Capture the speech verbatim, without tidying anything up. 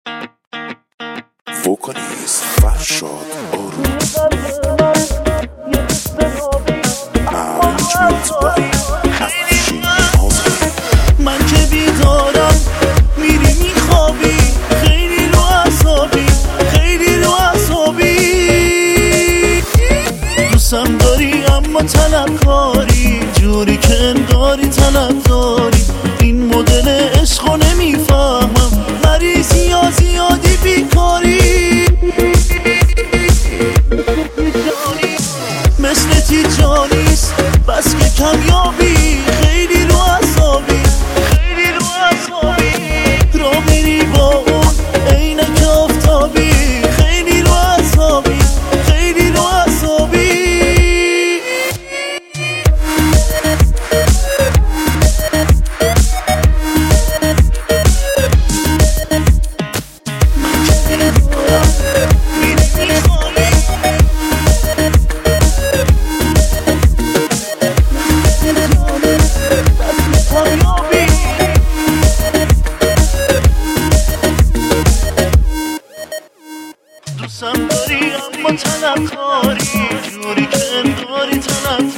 وکالیست فرشاد آروم ارنجمنت بای افشین آزادی. من که بیدارم میری میخوابی، خیلی رو اعصابی، خیلی رو اعصابی. دوستم داری اما طلبکاری، جوری که انگاری طلب داری. این مدل عشقو نمیفهمم، مریضی یا زیادی بیکاری. مثل تیجانیست بس که کمیابی، خیلی رو اعصابی، خیلی رو اعصابی. را میری با اون عینک آفتابی، خیلی رو اعصابی، خیلی رو اعصابی. دوستم داری اما طلبکاری، جوری که انگاری طلب